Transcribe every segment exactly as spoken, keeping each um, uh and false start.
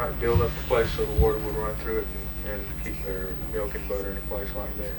might build up a place so the water would run through it and, and keep their milk and butter in a place like that.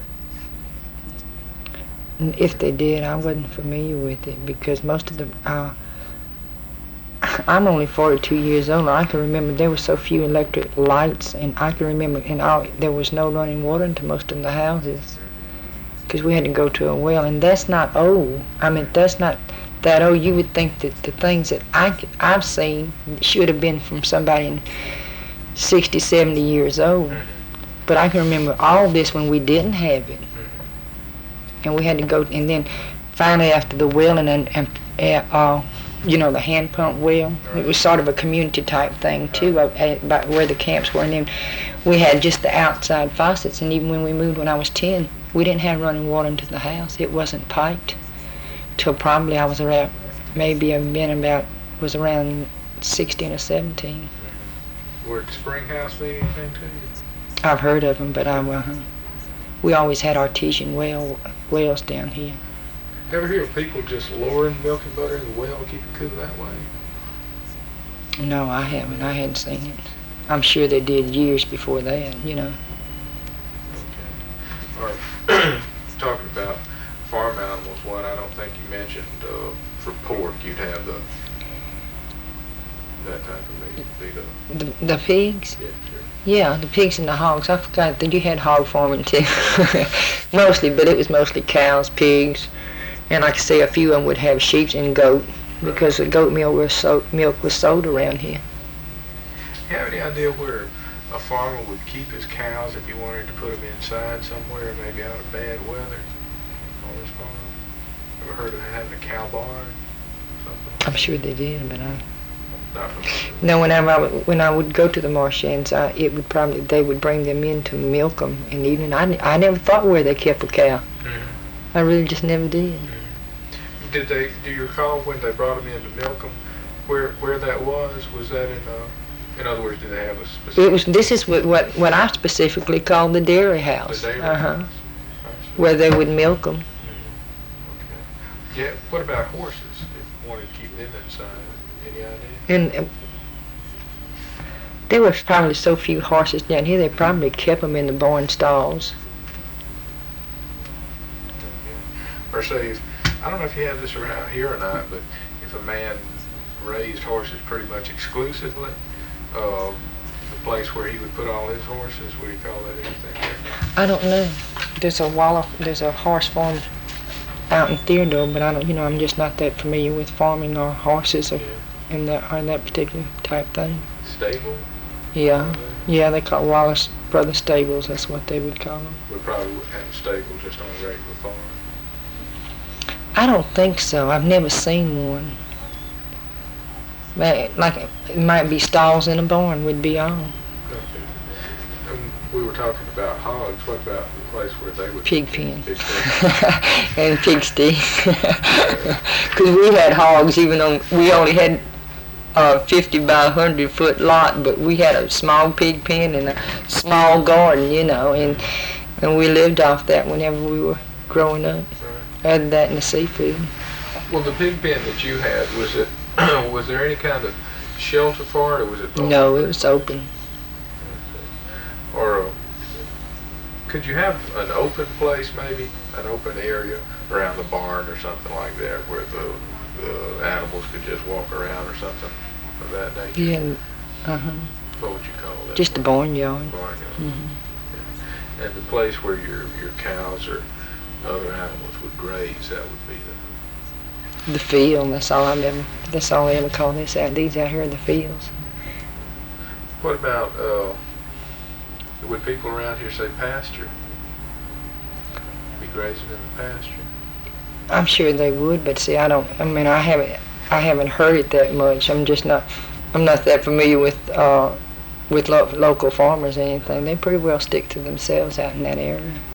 And if they did, I wasn't familiar with it because most of the, uh, I'm only forty-two years old. I can remember there were so few electric lights, and I can remember, and all, there was no running water into most of the houses because we had to go to a well, and that's not old. I mean, that's not that old. You would think that the things that I, I've seen should have been from somebody in sixty, seventy years old. But I can remember all this when we didn't have it. And we had to go, and then finally after the well and, and uh, you know, the hand pump well, it was sort of a community type thing too, about where the camps were. And then we had just the outside faucets, and even when we moved when I was ten, we didn't have running water into the house. It wasn't piped till probably I was around, maybe I've been about, was around sixteen or seventeen. Would Spring House mean anything to you? I've heard of them, but I, uh, we always had artesian well wells down here. Ever hear of people just lowering milk and butter in the well to keep it cool that way? No, I haven't. I hadn't seen it. I'm sure they did years before that, you know. Okay. Or talking about farm animals, one I don't think you mentioned, uh, for pork, you'd have the, that type of meat, be the... The, the pigs? Yeah, sure. Yeah, the pigs and the hogs. I forgot that you had hog farming too. Mostly, but it was mostly cows, pigs, and like I say, a few of them would have sheep and goat because the goat milk was, so, milk was sold around here. You have any idea where a farmer would keep his cows if he wanted to put them inside somewhere, maybe out of bad weather on his farm? Ever heard of having a cow barn? Something? I'm sure they did, but I... Not familiar. No, whenever I would, when I would go to the Marchands, I, it would probably they would bring them in to milk them in the evening. I, I never thought where they kept a cow. Mm-hmm. I really just never did. Mm-hmm. Did they? Do you recall when they brought them in to milk them? Where where that was? Was that in? Uh, in other words, did they have a specific? It was. This is what what, what I specifically called the dairy house. The dairy uh-huh. house. Where they would milk them. Mm-hmm. Okay. Yeah. What about horses? If you wanted to keep them inside, any idea? And uh, there was probably so few horses down here, they probably kept them in the barn stalls. Or say, if, I don't know if you have this around here or not, but if a man raised horses pretty much exclusively, uh, the place where he would put all his horses, what do you call that, anything? I don't know. There's a wall, there's a horse farm out in Theodore, but I don't, you know, I'm just not that familiar with farming or horses or. Yeah. In that, or that particular type thing. Stable? Yeah. Yeah, they call Wallace Brothers Stables, that's what they would call them. We probably wouldn't have a stable just on a regular farm. I don't think so. I've never seen one. But, like, it might be stalls in a barn would be all. Okay. And we were talking about hogs. What about the place where they would... Pig pen. Pig pen. And pigsty. Because we had hogs, even though we only had a fifty by one hundred foot lot, but we had a small pig pen and a small garden, you know, and and we lived off that whenever we were growing up. Right. Other than that and the seafood. Well, the pig pen that you had, was it, was there any kind of shelter for it, or was it open? No, it was open. Or uh, could you have an open place, maybe, an open area around the barn or something like that, where the, the animals could just walk around or something of that nature? Yeah, uh-huh. What would you call that? Just a barnyard. Barnyard. Mm-hmm. Yeah. And the place where your your cows or other animals would graze, that would be the... The field, that's all I ever, that's all I ever call this out, these out here are the fields. What about, uh, would people around here say pasture? Be grazing in the pasture? I'm sure they would, but see, I don't, I mean, I haven't, I haven't heard it that much. I'm just not, I'm not that familiar with, uh, with lo- local farmers or anything. They pretty well stick to themselves out in that area.